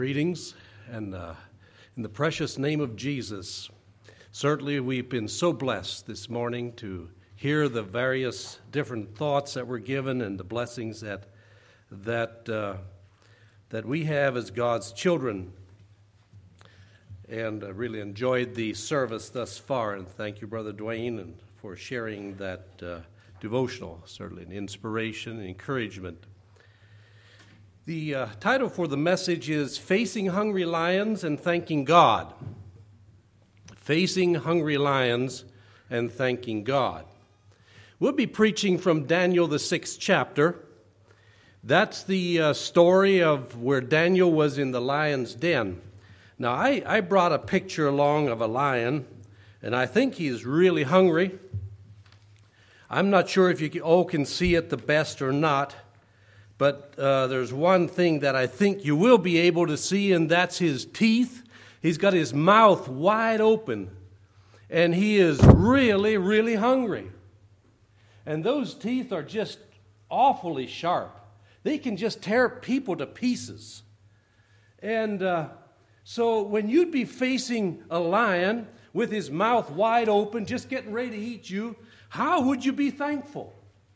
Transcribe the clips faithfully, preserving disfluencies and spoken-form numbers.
Greetings, and uh, in the precious name of Jesus, certainly we've been so blessed this morning to hear the various different thoughts that were given and the blessings that that uh, that we have as God's children, and I really enjoyed the service thus far. And thank you, Brother Dwayne, and for sharing that uh, devotional. Certainly an inspiration and encouragement. The uh, title for the message is Facing Hungry Lions and Thanking God. Facing Hungry Lions and Thanking God. We'll be preaching from Daniel, the sixth chapter. That's the uh, story of where Daniel was in the lion's den. Now, I, I brought a picture along of a lion, and I think he's really hungry. I'm not sure if you all can see it the best or not. But uh, there's one thing that I think you will be able to see, and that's his teeth. He's got his mouth wide open, and he is really, really hungry. And those teeth are just awfully sharp. They can just tear people to pieces. And uh, so when you'd be facing a lion with his mouth wide open, just getting ready to eat you, how would you be thankful?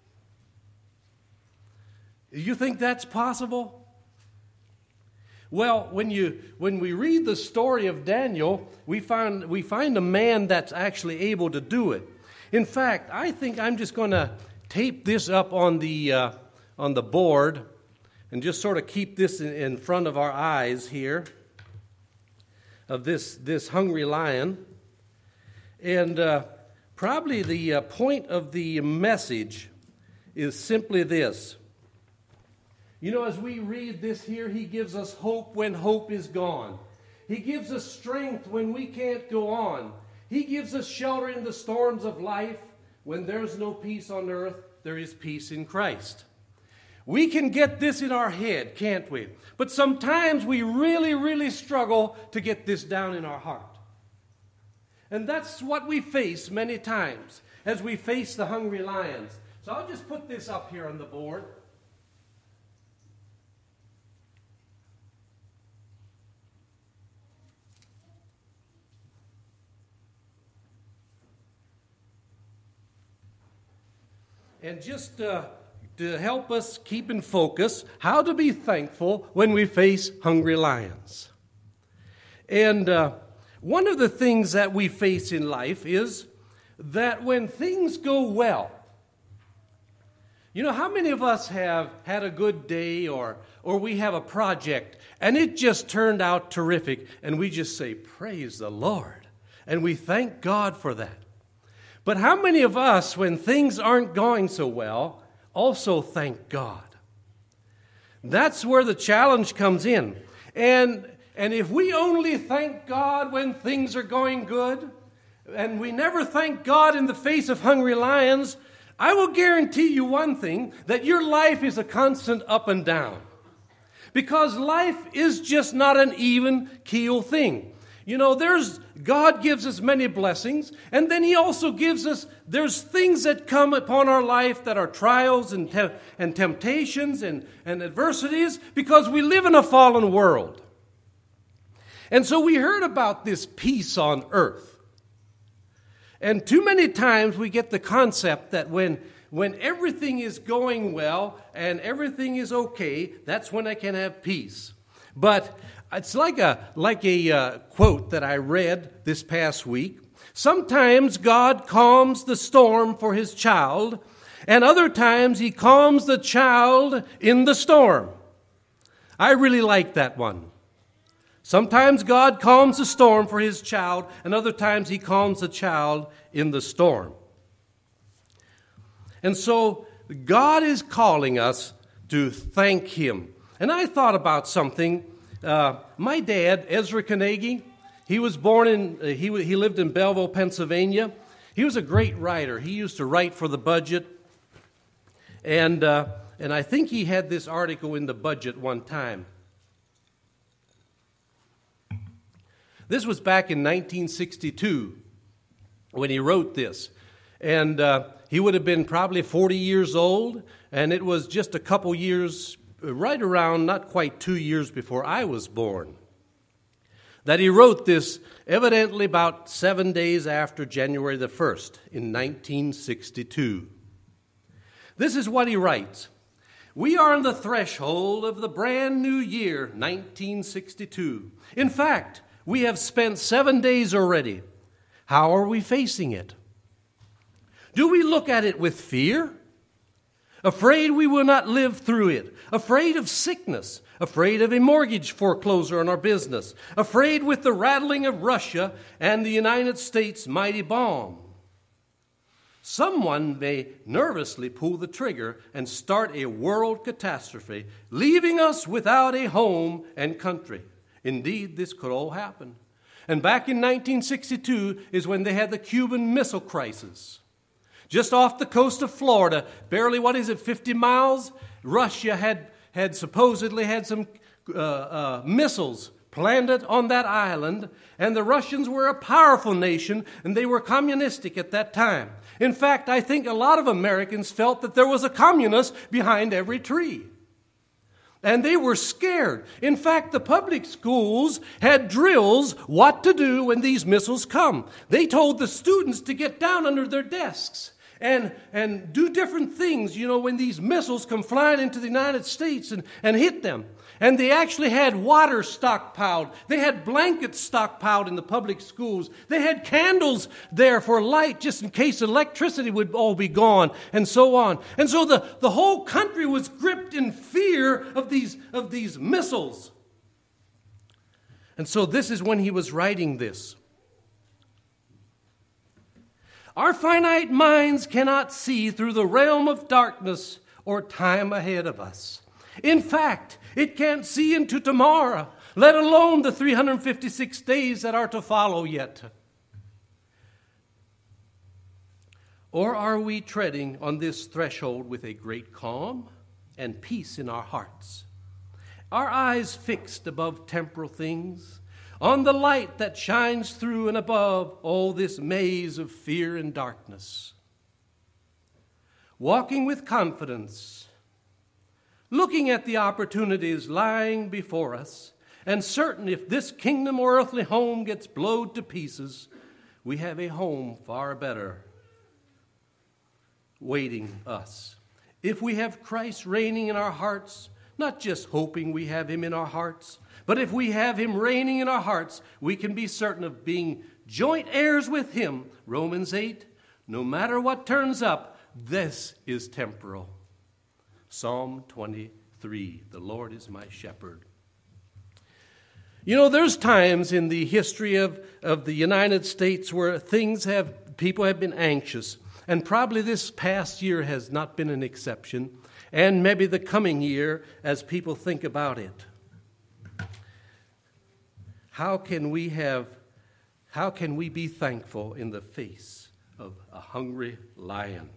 You think that's possible? Well, when you when we read the story of Daniel, we find we find a man that's actually able to do it. In fact, I think I'm just going to tape this up on the uh, on the board and just sort of keep this in, in front of our eyes here of this this hungry lion. And uh, probably the uh, point of the message is simply this. You know, as we read this here, he gives us hope when hope is gone. He gives us strength when we can't go on. He gives us shelter in the storms of life. When there's no peace on earth, there is peace in Christ. We can get this in our head, can't we? But sometimes we really, really struggle to get this down in our heart. And that's what we face many times as we face the hungry lions. So I'll just put this up here on the board. And just uh, to help us keep in focus, how to be thankful when we face hungry lions. And uh, one of the things that we face in life is that when things go well, you know, how many of us have had a good day or, or we have a project and it just turned out terrific and we just say, praise the Lord, and we thank God for that. But how many of us, when things aren't going so well, also thank God? That's where the challenge comes in. And, and if we only thank God when things are going good, and we never thank God in the face of hungry lions, I will guarantee you one thing, that your life is a constant up and down. Because life is just not an even keel thing. You know, there's God gives us many blessings, and then He also gives us, there's things that come upon our life that are trials and, te- and temptations and, and adversities, because we live in a fallen world. And so we heard about this peace on earth. And too many times we get the concept that when, when everything is going well and everything is okay, that's when I can have peace. But it's like a like a uh, quote that I read this past week. Sometimes God calms the storm for His child, and other times He calms the child in the storm. I really like that one. Sometimes God calms the storm for His child, and other times He calms the child in the storm. And so God is calling us to thank Him. And I thought about something. Uh, my dad, Ezra Carnegie, he was born in, uh, he, he lived in Belleville, Pennsylvania. He was a great writer. He used to write for the Budget. And, uh, and I think he had this article in the Budget one time. This was back in nineteen sixty-two when he wrote this. And uh, he would have been probably forty years old, and it was just a couple years right around not quite two years before I was born, that he wrote this evidently about seven days after January the first in nineteen sixty-two. This is what he writes. We are on the threshold of the brand new year, nineteen sixty-two. In fact, we have spent seven days already. How are we facing it? Do we look at it with fear? Afraid we will not live through it. Afraid of sickness. Afraid of a mortgage foreclosure on our business. Afraid with the rattling of Russia and the United States' mighty bomb. Someone may nervously pull the trigger and start a world catastrophe, leaving us without a home and country. Indeed, this could all happen. And back in nineteen sixty-two is when they had the Cuban Missile Crisis. Just off the coast of Florida, barely, what is it, fifty miles, Russia had, had supposedly had some uh, uh, missiles planted on that island, and the Russians were a powerful nation, and they were communistic at that time. In fact, I think a lot of Americans felt that there was a communist behind every tree. And they were scared. In fact, the public schools had drills what to do when these missiles come. They told the students to get down under their desks and, and do different things, you know, when these missiles come flying into the United States and, and hit them. And they actually had water stockpiled. They had blankets stockpiled in the public schools. They had candles there for light just in case electricity would all be gone, and so on. And so the, the whole country was gripped in fear of these, of these missiles. And so this is when he was writing this. Our finite minds cannot see through the realm of darkness or time ahead of us. In fact, it can't see into tomorrow, let alone the three hundred fifty-six days that are to follow yet. Or are we treading on this threshold with a great calm and peace in our hearts, our eyes fixed above temporal things, on the light that shines through and above all this maze of fear and darkness, walking with confidence, looking at the opportunities lying before us, and certain if this kingdom or earthly home gets blowed to pieces, we have a home far better waiting us. If we have Christ reigning in our hearts, not just hoping we have him in our hearts, but if we have him reigning in our hearts, we can be certain of being joint heirs with him. Romans eight, no matter what turns up, this is temporal. Psalm twenty-three, the Lord is my shepherd. You know, there's times in the history of, of the United States where things have, people have been anxious. And probably this past year has not been an exception. And maybe the coming year as people think about it. How can we have, how can we be thankful in the face of a hungry lion?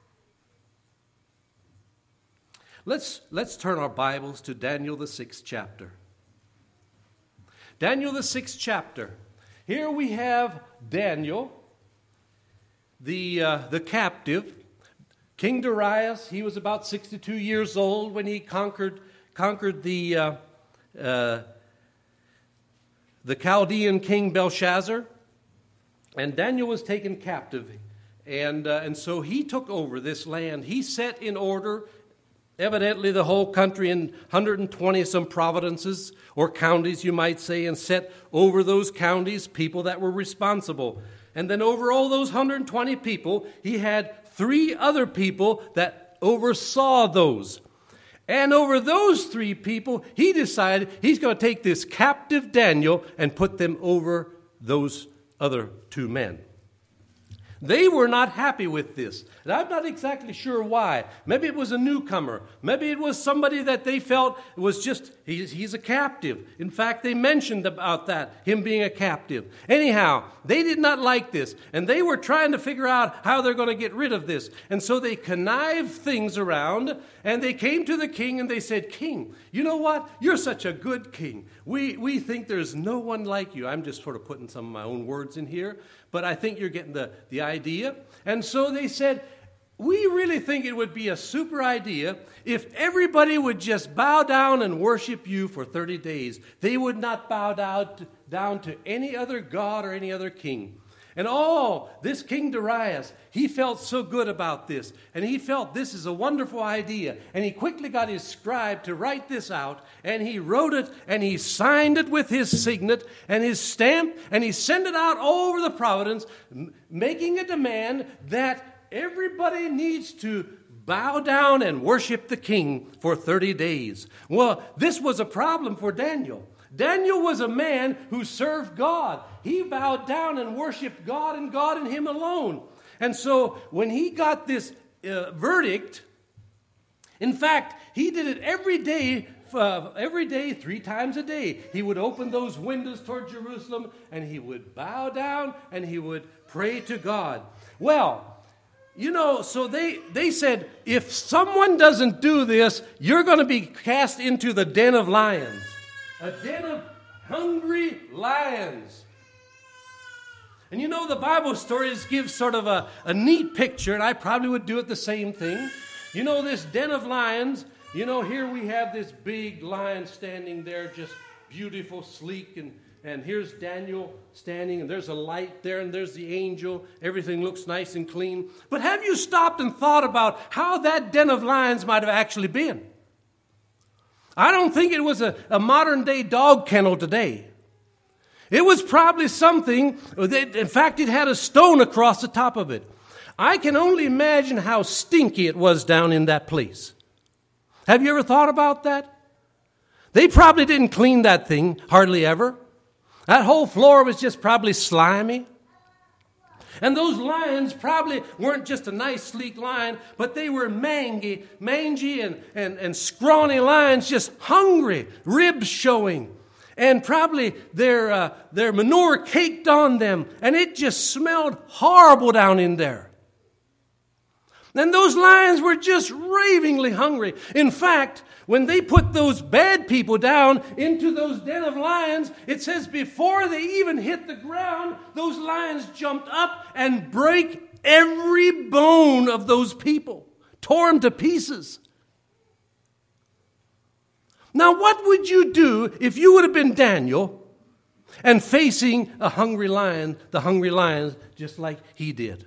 Let's, let's turn our Bibles to Daniel, the sixth chapter. Daniel, the sixth chapter. Here we have Daniel, the, uh, the captive. King Darius, he was about sixty-two years old when he conquered, conquered the, uh, uh, the Chaldean king Belshazzar. And Daniel was taken captive. And, uh, and so he took over this land. He set in order evidently the whole country in one hundred twenty some provinces or counties, you might say, and set over those counties people that were responsible. And then over all those one hundred twenty people, he had three other people that oversaw those. And over those three people, he decided he's going to take this captive Daniel and put them over those other two men. They were not happy with this. And I'm not exactly sure why. Maybe it was a newcomer. Maybe it was somebody that they felt was just, he's, he's a captive. In fact, they mentioned about that, him being a captive. Anyhow, they did not like this. And they were trying to figure out how they're going to get rid of this. And so they connived things around. And they came to the king and they said, King, you know what? You're such a good king. We, we think there's no one like you. I'm just sort of putting some of my own words in here. But I think you're getting the, the idea. And so they said, we really think it would be a super idea if everybody would just bow down and worship you for thirty days. They would not bow down to, down to any other god or any other king. And oh, this King Darius, he felt so good about this. And he felt this is a wonderful idea. And he quickly got his scribe to write this out. And he wrote it and he signed it with his signet and his stamp. And he sent it out all over the province, making a demand that everybody needs to bow down and worship the king for thirty days. Well, this was a problem for Daniel. Daniel was a man who served God. He bowed down and worshiped God and God and him alone. And so when he got this uh, verdict, in fact, he did it every day, uh, every day, three times a day. He would open those windows toward Jerusalem and he would bow down and he would pray to God. Well, you know, so they, they said, if someone doesn't do this, you're going to be cast into the den of lions. A den of hungry lions. And you know, the Bible stories give sort of a, a neat picture, and I probably would do it the same thing. You know, this den of lions, you know, here we have this big lion standing there, just beautiful, sleek, and, and here's Daniel standing, and there's a light there, and there's the angel. Everything looks nice and clean. But have you stopped and thought about how that den of lions might have actually been? I don't think it was a, a modern-day dog kennel today. It was probably something, that, in fact, it had a stone across the top of it. I can only imagine how stinky it was down in that place. Have you ever thought about that? They probably didn't clean that thing hardly ever. That whole floor was just probably slimy. And those lions probably weren't just a nice, sleek lion, but they were mangy, mangy and, and, and scrawny lions, just hungry, ribs showing. And probably their, uh, their manure caked on them, and it just smelled horrible down in there. And those lions were just ravingly hungry. In fact, when they put those bad people down into those den of lions, it says before they even hit the ground, those lions jumped up and break every bone of those people, tore them to pieces. Now, what would you do if you would have been Daniel and facing a hungry lion, the hungry lions, just like he did?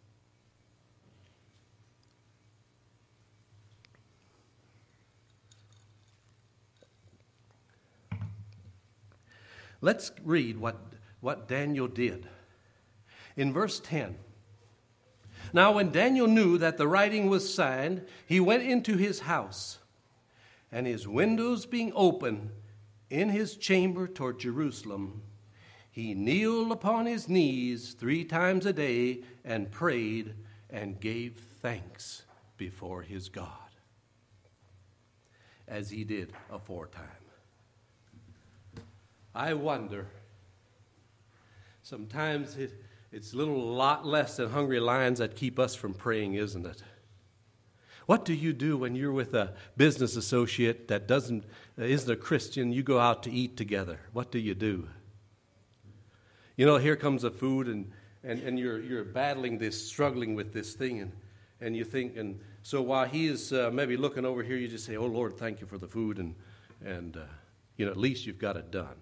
Let's read what, what Daniel did. In verse ten. Now when Daniel knew that the writing was signed, he went into his house, and his windows being open in his chamber toward Jerusalem, he kneeled upon his knees three times a day and prayed and gave thanks before his God, as he did aforetime. I wonder, sometimes it, it's a little lot less than hungry lions that keep us from praying, isn't it? What do you do when you're with a business associate that doesn't isn't a Christian? You go out to eat together. What do you do? You know, here comes the food, and, and, and you're you're battling this, struggling with this thing, and, and you think, and so while he is uh, maybe looking over here, you just say, "Oh Lord, thank you for the food," and and uh, you know, at least you've got it done.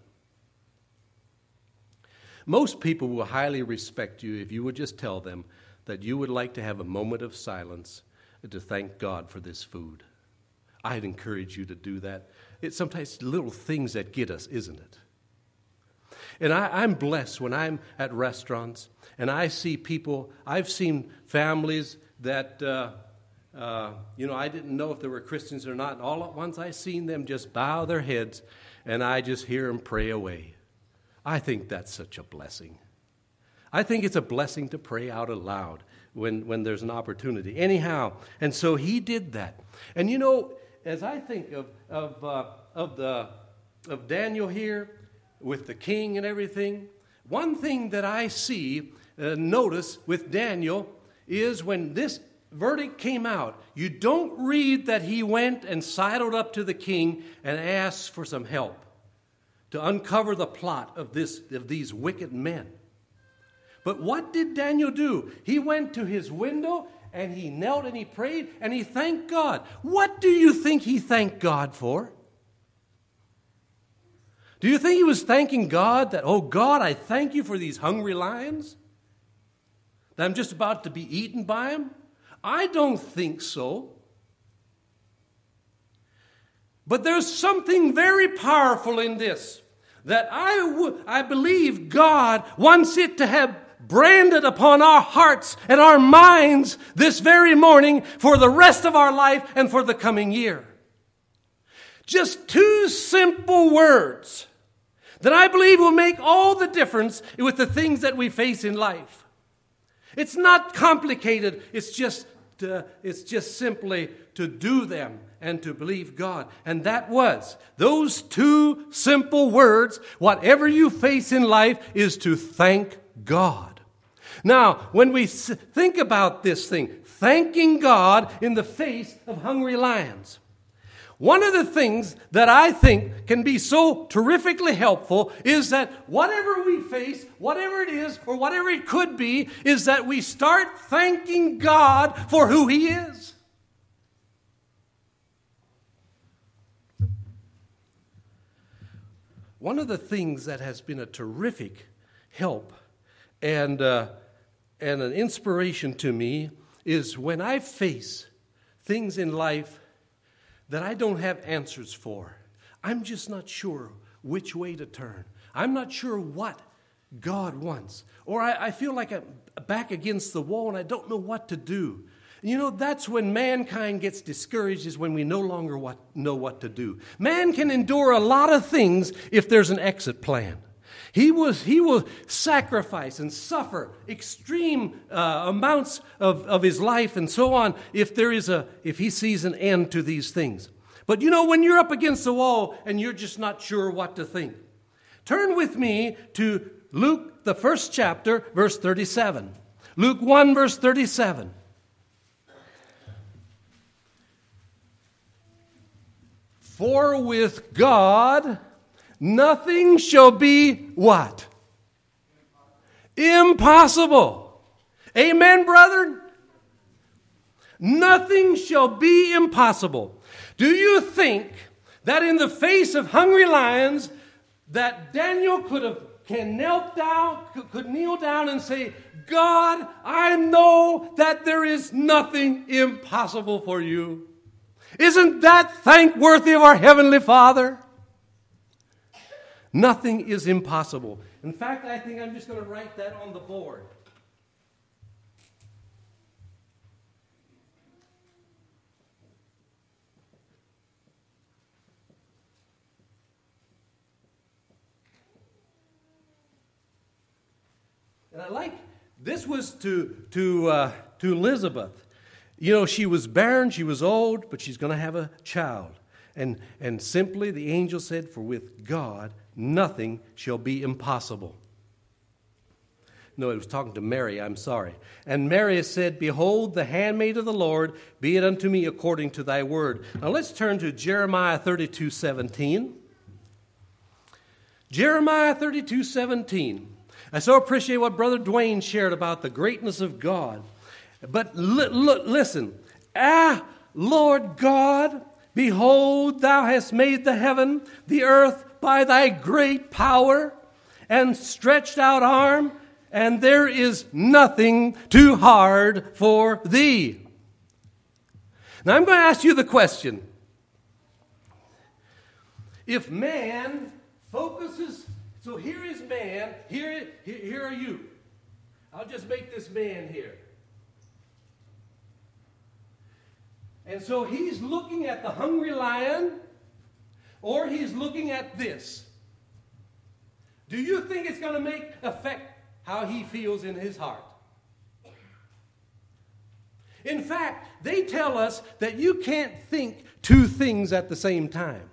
Most people will highly respect you if you would just tell them that you would like to have a moment of silence to thank God for this food. I'd encourage you to do that. It's sometimes little things that get us, isn't it? And I, I'm blessed when I'm at restaurants and I see people, I've seen families that, uh, uh, you know, I didn't know if they were Christians or not. And all at once I seen them just bow their heads and I just hear them pray away. I think that's such a blessing. I think it's a blessing to pray out aloud when, when there's an opportunity. Anyhow, and so he did that. And you know, as I think of of uh, of the of Daniel here with the king and everything, one thing that I see, uh, notice with Daniel is when this verdict came out, you don't read that he went and sidled up to the king and asked for some help to uncover the plot of this of these wicked men. But what did Daniel do? He went to his window and he knelt and he prayed and he thanked God. What do you think he thanked God for? Do you think he was thanking God that, oh God, I thank you for these hungry lions? That I'm just about to be eaten by them? I don't think so. But there's something very powerful in this, that I, w- I believe God wants it to have branded upon our hearts and our minds this very morning for the rest of our life and for the coming year. Just two simple words that I believe will make all the difference with the things that we face in life. It's not complicated. It's just, uh, it's just simply to do them and to believe God. And that was, those two simple words, whatever you face in life, is to thank God. Now, when we think about this thing, thanking God in the face of hungry lions, one of the things that I think can be so terrifically helpful is that whatever we face, whatever it is, or whatever it could be, is that we start thanking God for who He is. One of the things that has been a terrific help and, uh, and an inspiration to me is when I face things in life that I don't have answers for. I'm just not sure which way to turn. I'm not sure what God wants. Or I, I feel like I'm back against the wall and I don't know what to do. You know, that's when mankind gets discouraged, is when we no longer what, know what to do. Man can endure a lot of things if there's an exit plan. He was he will sacrifice and suffer extreme uh, amounts of, of his life and so on if there is a if he sees an end to these things. But you know, when you're up against the wall and you're just not sure what to think, turn with me to Luke, the first chapter, verse thirty-seven. Luke one, verse thirty-seven. For with God nothing shall be what? Impossible. Amen, brethren? Nothing shall be impossible. Do you think that in the face of hungry lions that Daniel could have can knelt down, could kneel down and say, God, I know that there is nothing impossible for you? Isn't that thankworthy of our Heavenly Father? Nothing is impossible. In fact, I think I'm just going to write that on the board. And I like, this was to, to, uh, to Elizabeth. You know, she was barren, she was old, but she's going to have a child. And, and simply the angel said, for with God nothing shall be impossible. No, it was talking to Mary, I'm sorry. And Mary said, behold, the handmaid of the Lord, be it unto me according to thy word. Now let's turn to Jeremiah thirty-two seventeen. Jeremiah thirty-two seventeen. I so appreciate what Brother Dwayne shared about the greatness of God. But li- li- listen, ah, Lord God, behold, thou hast made the heaven, the earth, by thy great power and stretched out arm, and there is nothing too hard for thee. Now I'm going to ask you the question. If man focuses, so here is man, here, here are you. I'll just make this man here. And so he's looking at the hungry lion, or he's looking at this. Do you think it's going to make affect how he feels in his heart? In fact, they tell us that you can't think two things at the same time.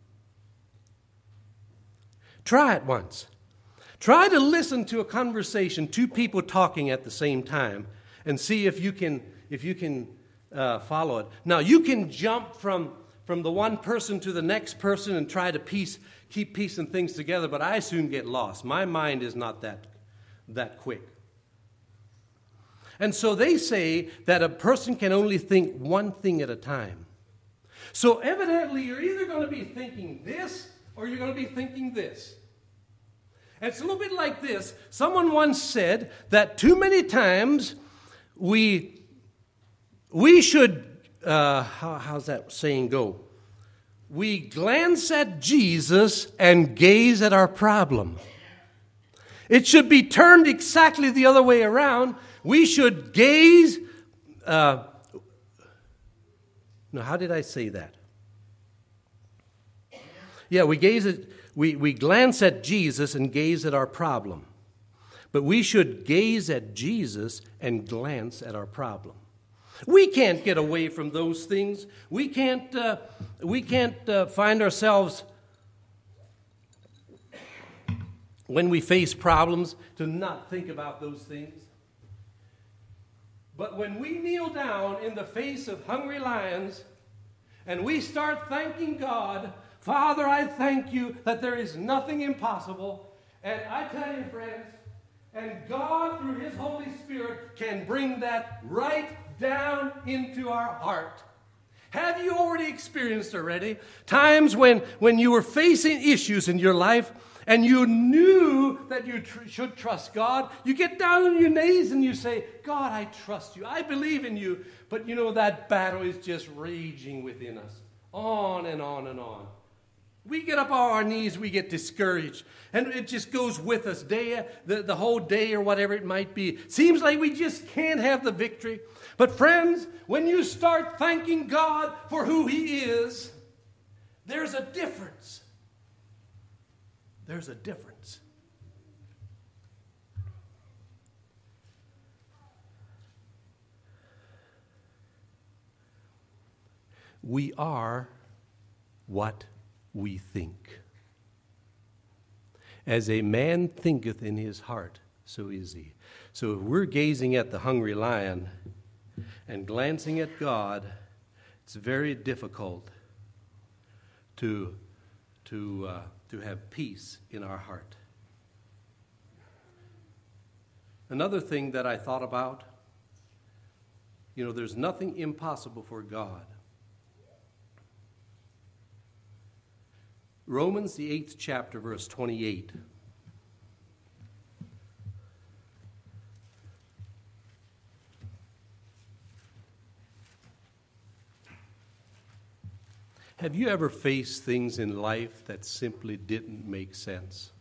Try it once. Try to listen to a conversation, two people talking at the same time, and see if you can if you can uh, follow it. Now, you can jump from, from the one person to the next person and try to piece, keep piecing things together, but I soon get lost. My mind is not that, that quick. And so they say that a person can only think one thing at a time. So evidently you're either going to be thinking this or you're going to be thinking this. And it's a little bit like this. Someone once said that too many times we, we should, uh, how, how's that saying go? We glance at Jesus and gaze at our problem. It should be turned exactly the other way around. We should gaze. Uh, no, how did I say that? Yeah, we gaze at, we, we glance at Jesus and gaze at our problem. But we should gaze at Jesus and glance at our problem. We can't get away from those things. We can't, uh, we can't uh, find ourselves, when we face problems, to not think about those things. But when we kneel down in the face of hungry lions and we start thanking God, Father, I thank you that there is nothing impossible. And I tell you, friends, and God, through His Holy Spirit, can bring that right down into our heart. Have you already experienced already times when, when you were facing issues in your life and you knew that you tr- should trust God? You get down on your knees and you say, God, I trust you. I believe in you. But you know that battle is just raging within us. On and on and on. We get up on our knees, we get discouraged. And it just goes with us day, the, the whole day or whatever it might be. Seems like we just can't have the victory. But friends, when you start thanking God for who He is, there's a difference. There's a difference. We are what we think. As a man thinketh in his heart, so is he. So if we're gazing at the hungry lion and glancing at God, it's very difficult to, to, uh, to have peace in our heart. Another thing that I thought about, you know, there's nothing impossible for God. Romans, the eighth chapter, verse twenty-eight. Have you ever faced things in life that simply didn't make sense?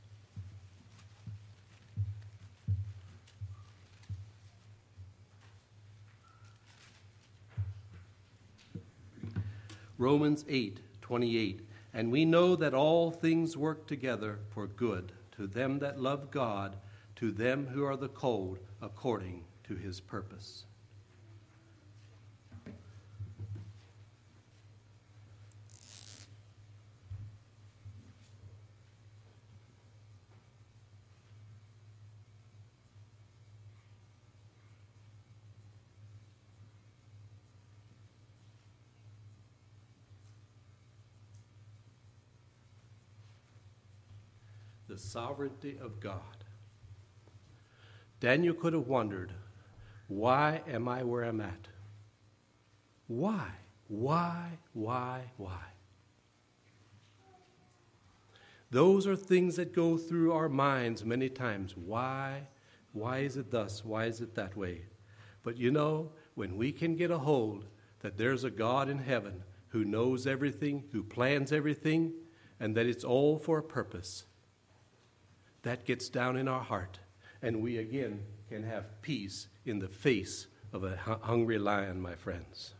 Romans eight twenty-eight. And we know that all things work together for good to them that love God, to them who are the called according to His purpose. The sovereignty of God. Daniel could have wondered, why am I where I'm at? Why? Why? Why? Why? Those are things that go through our minds many times. Why? Why is it thus? Why is it that way? But you know, when we can get a hold that there's a God in heaven who knows everything, who plans everything, and that it's all for a purpose, that gets down in our heart, and we again can have peace in the face of a hungry lion, my friends.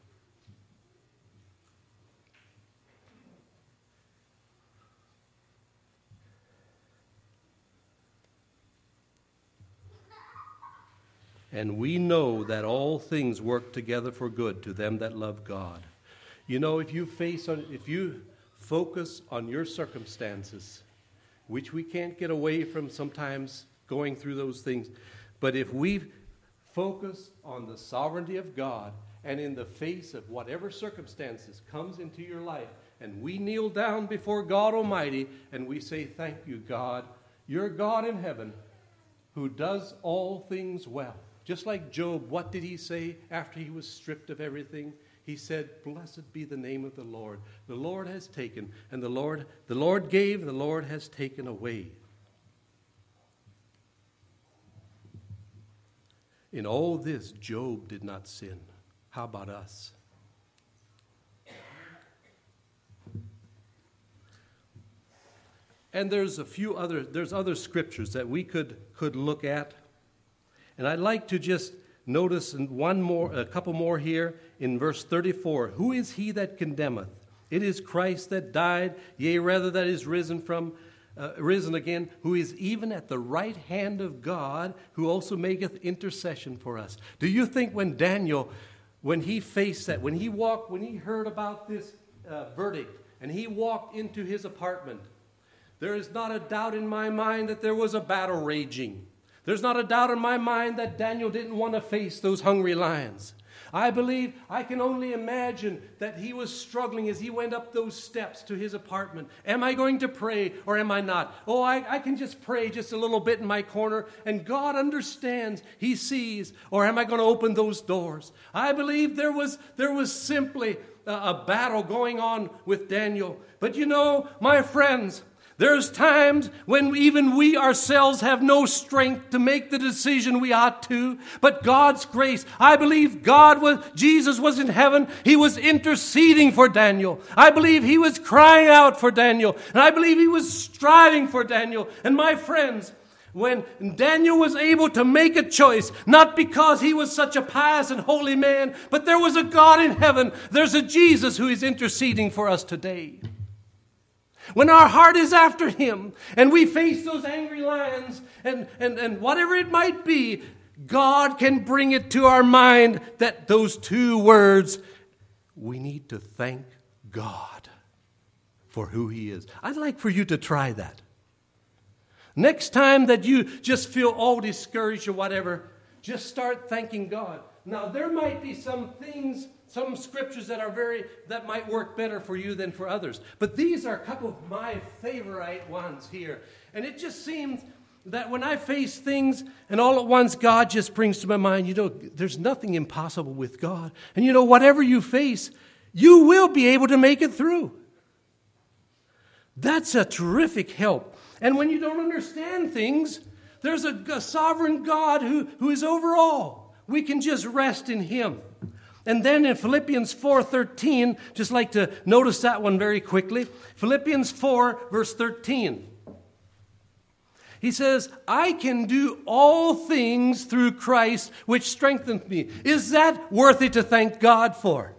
And we know that all things work together for good to them that love God. You know, if you face on, if you focus on your circumstances, which we can't get away from sometimes going through those things. But if we focus on the sovereignty of God and in the face of whatever circumstances comes into your life, and we kneel down before God Almighty and we say, thank you, God. You're God in heaven who does all things well. Just like Job, what did he say after he was stripped of everything? He said, "Blessed be the name of the Lord. The Lord has taken, and the Lord, the Lord gave, the Lord has taken away." In all this, Job did not sin. How about us? And there's a few other, there's other scriptures that we could, could look at. And I'd like to just notice one more, a couple more here in verse thirty-four. Who is he that condemneth? It is Christ that died, yea, rather that is risen from, uh, risen again, who is even at the right hand of God, who also maketh intercession for us. Do you think when Daniel, when he faced that, when he walked, when he heard about this uh, verdict, and he walked into his apartment, there is not a doubt in my mind that there was a battle raging. There's not a doubt in my mind that Daniel didn't want to face those hungry lions. I believe, I can only imagine that he was struggling as he went up those steps to his apartment. Am I going to pray or am I not? Oh, I, I can just pray just a little bit in my corner, and God understands. He sees. Or am I going to open those doors? I believe there was, there was simply a, a battle going on with Daniel. But you know, my friends, there's times when even we ourselves have no strength to make the decision we ought to. But God's grace, I believe God was, Jesus was in heaven. He was interceding for Daniel. I believe he was crying out for Daniel. And I believe he was striving for Daniel. And my friends, when Daniel was able to make a choice, not because he was such a pious and holy man, but there was a God in heaven. There's a Jesus who is interceding for us today. When our heart is after him and we face those angry lions and, and, and whatever it might be, God can bring it to our mind that those two words, we need to thank God for who he is. I'd like for you to try that. Next time that you just feel all discouraged or whatever, just start thanking God. Now, there might be some things, some scriptures that are very, that might work better for you than for others. But these are a couple of my favorite ones here. And it just seems that when I face things and all at once God just brings to my mind, you know, there's nothing impossible with God. And you know, whatever you face, you will be able to make it through. That's a terrific help. And when you don't understand things, there's a, a sovereign God who, who is over all. We can just rest in him. And then in Philippians four thirteen, just like to notice that one very quickly. Philippians four, verse thirteen. He says, I can do all things through Christ, which strengthens me. Is that worthy to thank God for?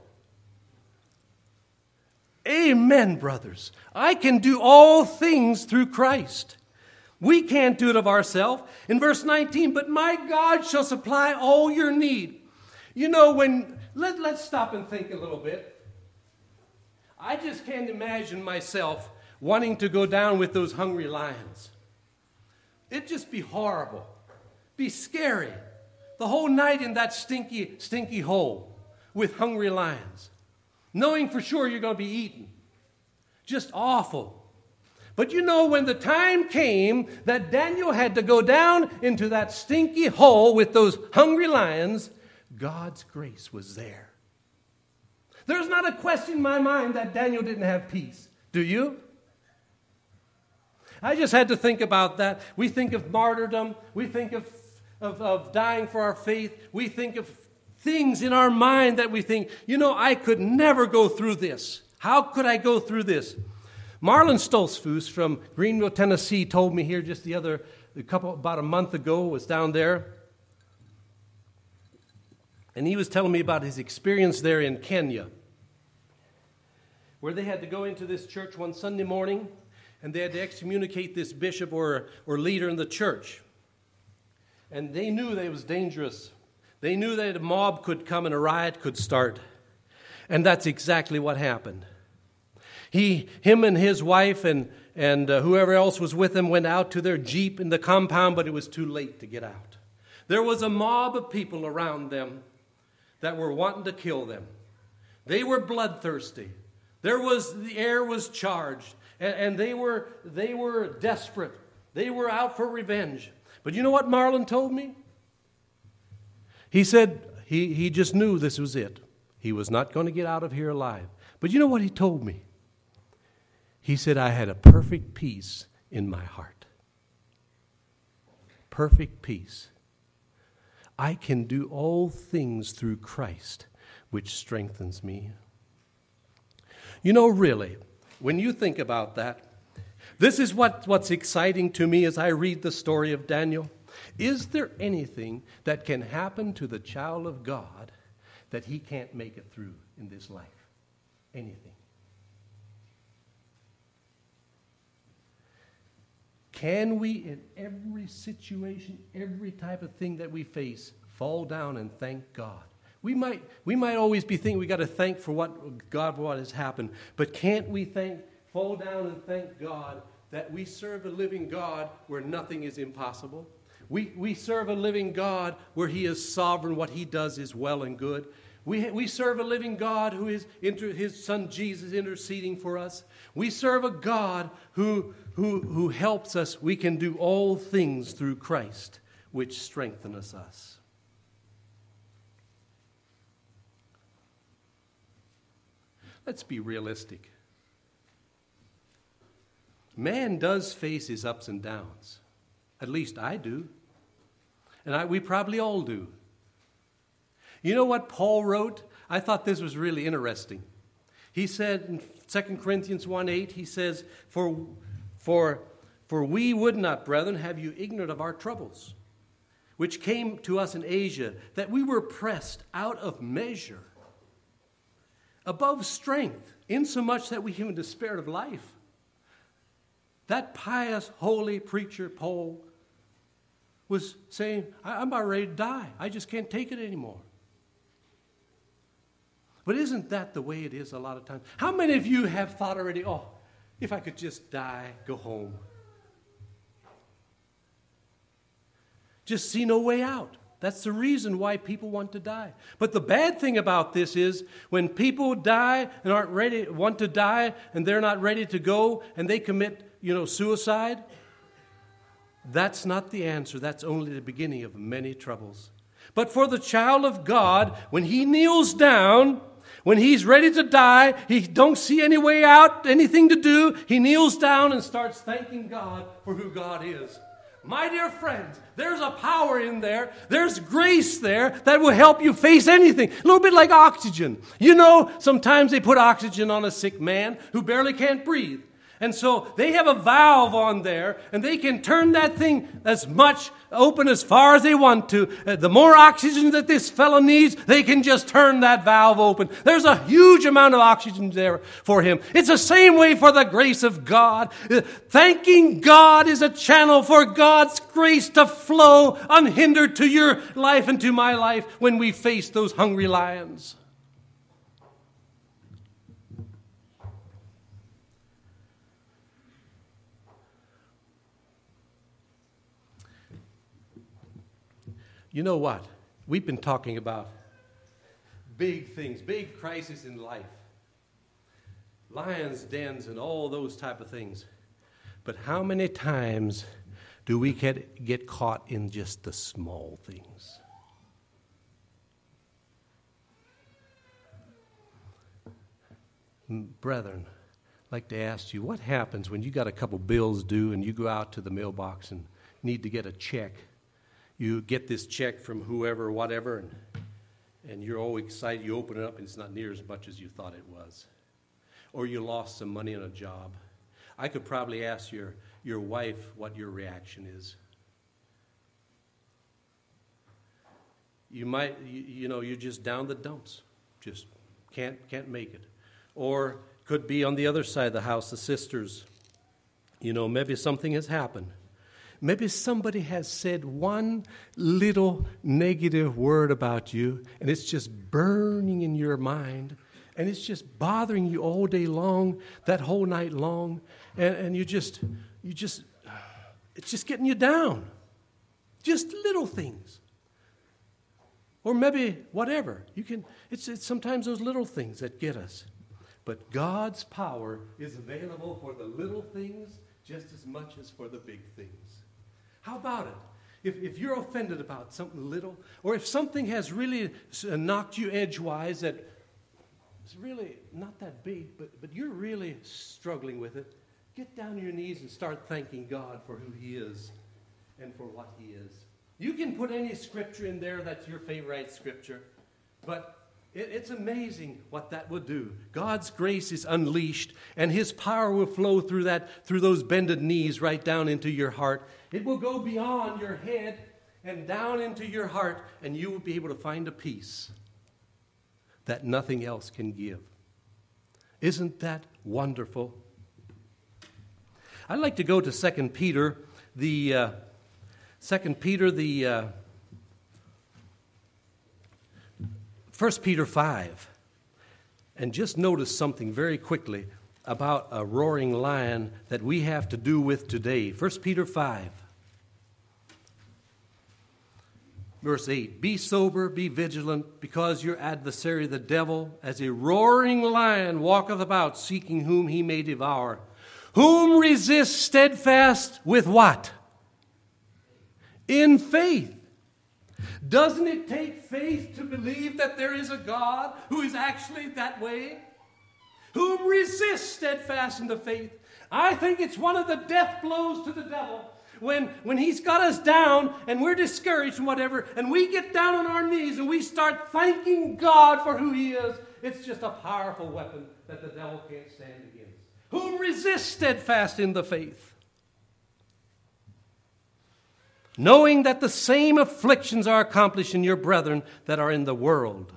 Amen, brothers. I can do all things through Christ. We can't do it of ourselves. In verse nineteen, but my God shall supply all your need. You know, when, let, let's stop and think a little bit. I just can't imagine myself wanting to go down with those hungry lions. It'd just be horrible. Be scary. The whole night in that stinky, stinky hole with hungry lions. Knowing for sure you're going to be eaten. Just awful. But you know, when the time came that Daniel had to go down into that stinky hole with those hungry lions, God's grace was there. There's not a question in my mind that Daniel didn't have peace. Do you? I just had to think about that. We think of martyrdom. We think of, of, of dying for our faith. We think of things in our mind that we think, you know, I could never go through this. How could I go through this? Marlon Stoltzfus from Greenville, Tennessee, told me here just the other, a couple, about a month ago, was down there. And he was telling me about his experience there in Kenya, where they had to go into this church one Sunday morning, and they had to excommunicate this bishop or, or leader in the church. And they knew that it was dangerous. They knew that a mob could come and a riot could start. And that's exactly what happened. He, him and his wife and, and uh, whoever else was with him went out to their Jeep in the compound, but it was too late to get out. There was a mob of people around them that were wanting to kill them. They were bloodthirsty. There was, the air was charged, and, and they were, they were desperate. They were out for revenge. But you know what Marlon told me? He said he, he just knew this was it. He was not going to get out of here alive. But you know what he told me? He said, I had a perfect peace in my heart. Perfect peace. I can do all things through Christ, which strengthens me. You know, really, when you think about that, this is what, what's exciting to me as I read the story of Daniel. Is there anything that can happen to the child of God that he can't make it through in this life? Anything. Can we, in every situation, every type of thing that we face, fall down and thank God? We might, we might always be thinking we got to thank for what God, what has happened, but can't we thank, fall down and thank God that we serve a living God where nothing is impossible? We, we serve a living God where He is sovereign. What He does is well and good. We, we serve a living God who is inter, His Son Jesus interceding for us. We serve a God who, who, who helps us. We can do all things through Christ, which strengtheneth us. Let's be realistic. Man does face his ups and downs. At least I do. And I, we probably all do. You know what Paul wrote? I thought this was really interesting. He said in Second Corinthians one eight, he says, for, for, for we would not, brethren, have you ignorant of our troubles, which came to us in Asia, that we were pressed out of measure, above strength, insomuch that we even despaired of life. That pious, holy preacher, Paul, was saying, I'm about ready to die. I just can't take it anymore. But isn't that the way it is a lot of times? How many of you have thought already, oh, if I could just die, go home? Just see no way out. That's the reason why people want to die. But the bad thing about this is when people die and aren't ready, want to die, and they're not ready to go, and they commit, you know, suicide, that's not the answer. That's only the beginning of many troubles. But for the child of God, when he kneels down, when he's ready to die, he don't see any way out, anything to do, he kneels down and starts thanking God for who God is. My dear friends, there's a power in there, there's grace there that will help you face anything. A little bit like oxygen. You know, sometimes they put oxygen on a sick man who barely can't breathe. And so they have a valve on there, and they can turn that thing as much open as far as they want to. Uh, the more oxygen that this fellow needs, they can just turn that valve open. There's a huge amount of oxygen there for him. It's the same way for the grace of God. Uh, thanking God is a channel for God's grace to flow unhindered to your life and to my life when we face those hungry lions. You know what? We've been talking about big things, big crises in life. Lions' dens and all those type of things. But how many times do we get, get caught in just the small things? Brethren, I'd like to ask you, what happens when you got a couple bills due and you go out to the mailbox and need to get a check? You get this check from whoever or whatever, and, and you're all excited. You open it up, and it's not near as much as you thought it was. Or you lost some money on a job. I could probably ask your, your wife what your reaction is. You might, you, you know, you're just down the dumps. Just can't, can't make it. Or could be on the other side of the house, the sisters. You know, maybe something has happened. Maybe somebody has said one little negative word about you, and it's just burning in your mind, and it's just bothering you all day long, that whole night long, and, and you just, you just, it's just getting you down. Just little things. Or maybe whatever. You can, it's, it's sometimes those little things that get us. But God's power is available for the little things just as much as for the big things. How about it? If, if you're offended about something little, or if something has really knocked you edgewise that it's really not that big, but, but you're really struggling with it, get down on your knees and start thanking God for who He is and for what He is. You can put any scripture in there that's your favorite scripture, but it, it's amazing what that will do. God's grace is unleashed, and His power will flow through that, through those bended knees right down into your heart. It will go beyond your head and down into your heart, and you will be able to find a peace that nothing else can give. Isn't that wonderful? I'd like to go to Second Peter, the uh, Second Peter, the uh, First Peter five, and just notice something very quickly about a roaring lion that we have to do with today. First Peter five, verse eight. Be sober, be vigilant, because your adversary the devil, as a roaring lion, walketh about, seeking whom he may devour. Whom resist steadfast with what? In faith. Doesn't it take faith to believe that there is a God who is actually that way? Whom resist steadfast in the faith. I think it's one of the death blows to the devil when, when he's got us down and we're discouraged and whatever, and we get down on our knees and we start thanking God for who He is. It's just a powerful weapon that the devil can't stand against. Whom resist steadfast in the faith, knowing that the same afflictions are accomplished in your brethren that are in the world.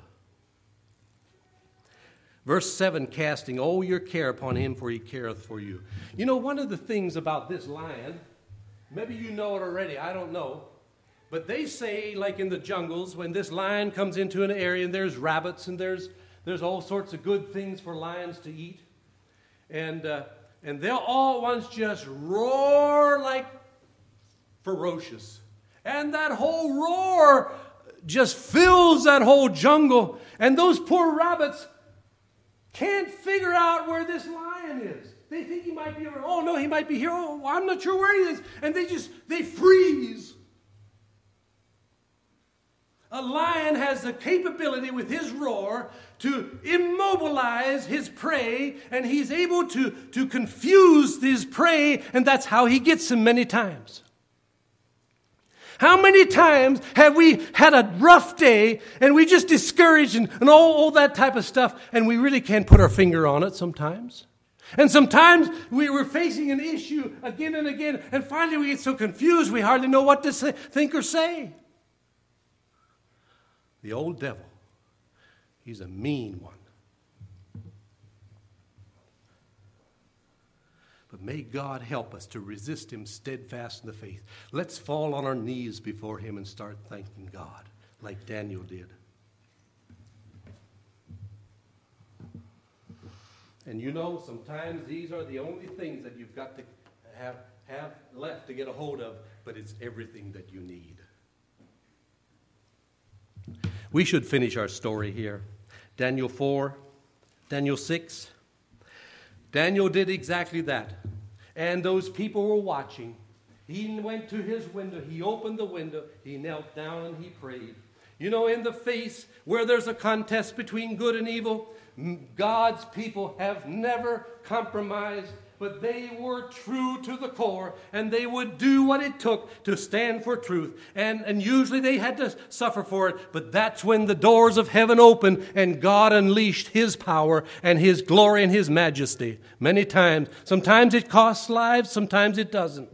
Verse seven, casting all your care upon Him, for He careth for you. You know, one of the things about this lion, maybe you know it already, I don't know, but they say, like in the jungles, when this lion comes into an area and there's rabbits and there's there's all sorts of good things for lions to eat, and uh, and they'll all at once just roar like ferocious. And that whole roar just fills that whole jungle. And those poor rabbits can't figure out where this lion is. They think he might be over. Oh, no, he might be here. Oh, I'm not sure where he is. And they just, they freeze. A lion has the capability with his roar to immobilize his prey, and he's able to, to confuse his prey, and that's how he gets him many times. How many times have we had a rough day and we just discouraged and, and all, all that type of stuff, and we really can't put our finger on it sometimes? And sometimes we were facing an issue again and again, and finally we get so confused we hardly know what to say, think or say. The old devil, he's a mean one. But may God help us to resist him steadfast in the faith. Let's fall on our knees before him and start thanking God like Daniel did. And you know, sometimes these are the only things that you've got to have, have left to get a hold of, but it's everything that you need. We should finish our story here. Daniel four, Daniel six. Daniel did exactly that. And those people were watching. He went to his window. He opened the window. He knelt down and he prayed. You know, in the face where there's a contest between good and evil, God's people have never compromised, but they were true to the core, and they would do what it took to stand for truth. And, and usually they had to suffer for it, but that's when the doors of heaven opened and God unleashed his power and his glory and his majesty. Many times. Sometimes it costs lives, sometimes it doesn't.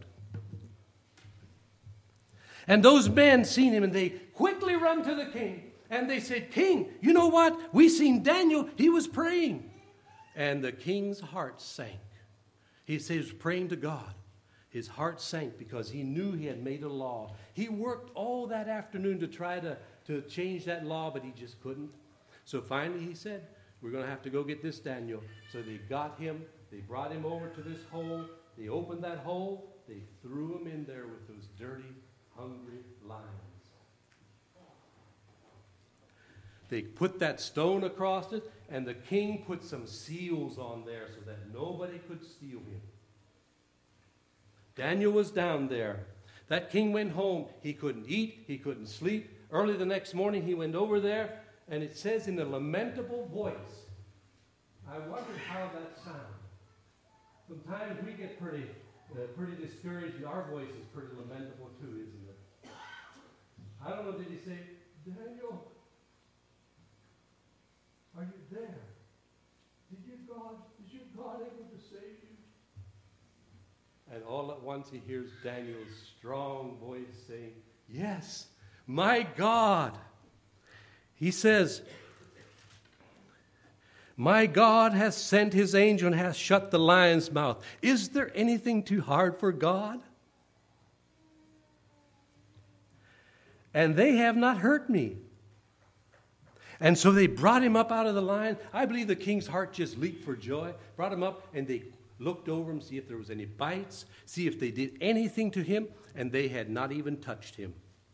And those men seen him, and they quickly run to the king. And they said, "King, you know what? We seen Daniel. He was praying." And the king's heart sank. He says, praying to God. His heart sank because he knew he had made a law. He worked all that afternoon to try to, to change that law, but he just couldn't. So finally he said, "We're going to have to go get this Daniel." So they got him. They brought him over to this hole. They opened that hole. They threw him in there with those dirty, hungry lions. They put that stone across it, and the king put some seals on there so that nobody could steal him. Daniel was down there. That king went home. He couldn't eat. He couldn't sleep. Early the next morning, he went over there, and it says in a lamentable voice, I wonder how that sounds. Sometimes we get pretty, uh, pretty discouraged, and our voice is pretty lamentable too, isn't it? I don't know, did he say, Daniel, are you there? Did your God, is your God able to save you? And all at once he hears Daniel's strong voice saying, yes, my God. He says, my God has sent his angel and has shut the lion's mouth. Is there anything too hard for God? And they have not hurt me. And so they brought him up out of the lion. I believe the king's heart just leaped for joy. Brought him up, and they looked over him, see if there was any bites, see if they did anything to him, and they had not even touched him.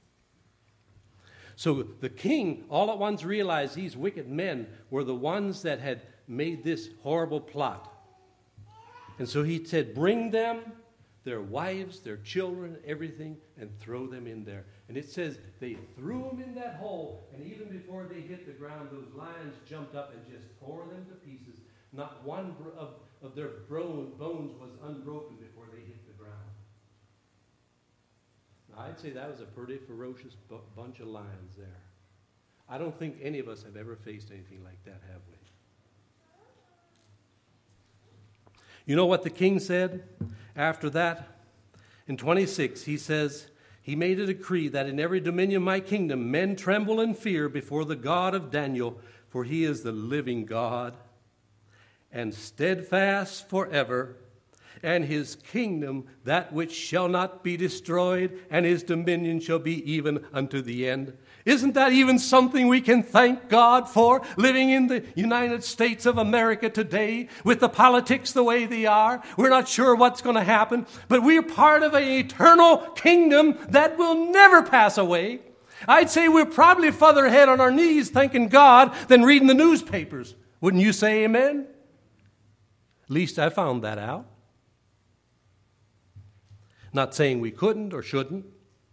So the king all at once realized these wicked men were the ones that had made this horrible plot. And so he said, bring them, their wives, their children, everything, and throw them in there. And it says they threw them in that hole, and even before they hit the ground, those lions jumped up and just tore them to pieces. Not one of, of their bones was unbroken before they hit the ground. Now, I'd say that was a pretty ferocious bu- bunch of lions there. I don't think any of us have ever faced anything like that, have we? You know what the king said after that? In twenty-six, he says, he made a decree that in every dominion of my kingdom men tremble and fear before the God of Daniel, for he is the living God and steadfast forever, and his kingdom that which shall not be destroyed, and his dominion shall be even unto the end. Isn't that even something we can thank God for, living in the United States of America today with the politics the way they are? We're not sure what's going to happen, but we're part of an eternal kingdom that will never pass away. I'd say we're probably further ahead on our knees thanking God than reading the newspapers. Wouldn't you say amen? At least I found that out. Not saying we couldn't or shouldn't.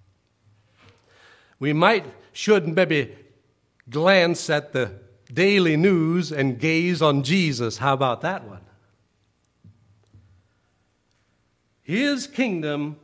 We might, should maybe glance at the daily news and gaze on Jesus. How about that one? His kingdom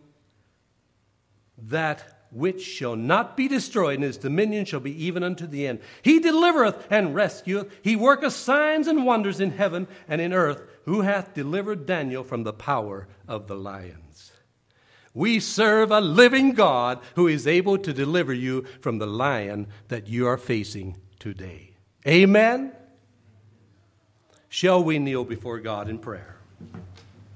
that which shall not be destroyed, and his dominion shall be even unto the end. He delivereth and rescueth. He worketh signs and wonders in heaven and in earth, who hath delivered Daniel from the power of the lions. We serve a living God who is able to deliver you from the lion that you are facing today. Amen? Shall we kneel before God in prayer?